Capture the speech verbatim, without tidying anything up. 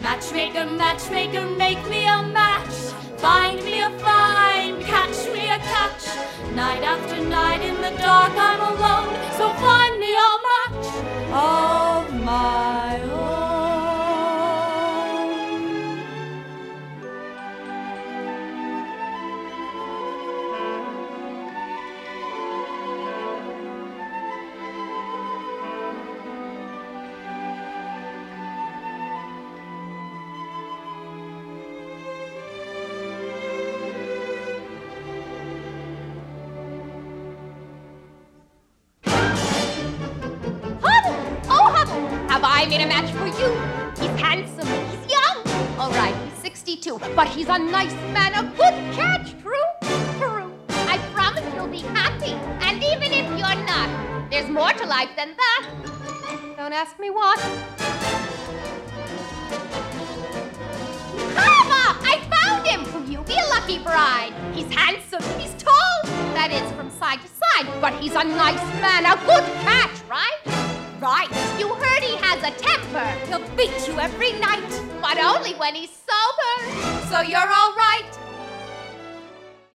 Matchmaker, matchmaker, make me a match. Find me a find, catch me a catch. Night after night in the dark I'm alone, so find me a match of my own. Have I made a match for you? He's handsome, he's young. All right, he's sixty-two, but he's a nice man, a good catch. True? True. I promise you'll be happy. And even if you're not, there's more to life than that. Don't ask me what. Karma! I found him! Will you be a lucky bride? He's handsome, he's tall. That is, from side to side. But he's a nice man, a good catch, right? Right. You heard he has a temper. He'll beat you every night. But only when he's sober. So you're all right.